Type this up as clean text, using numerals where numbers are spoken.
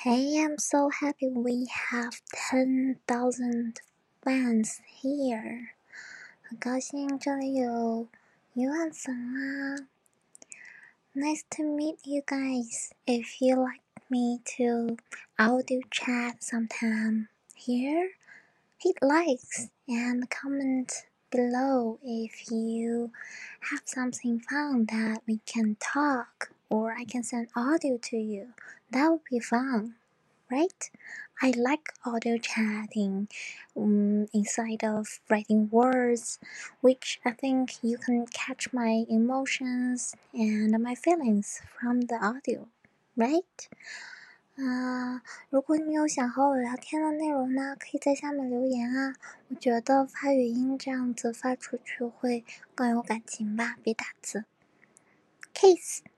Hey, I'm so happy we have 10,000 fans here. 很高兴这里有1万粉啦。Nice to meet you guys. If you like me to audio chat sometime here, hit likes and comment below if you have something fun that we can talk or I can send audio to you. That would be fun, right? I like audio chatting inside of writing words, which I think you can catch my emotions and my feelings from the audio, right? 如果你有想和我聊天的内容呢，可以在下面留言啊。我觉得发语音这样子发出去会更有感情吧，比打字。Kiss。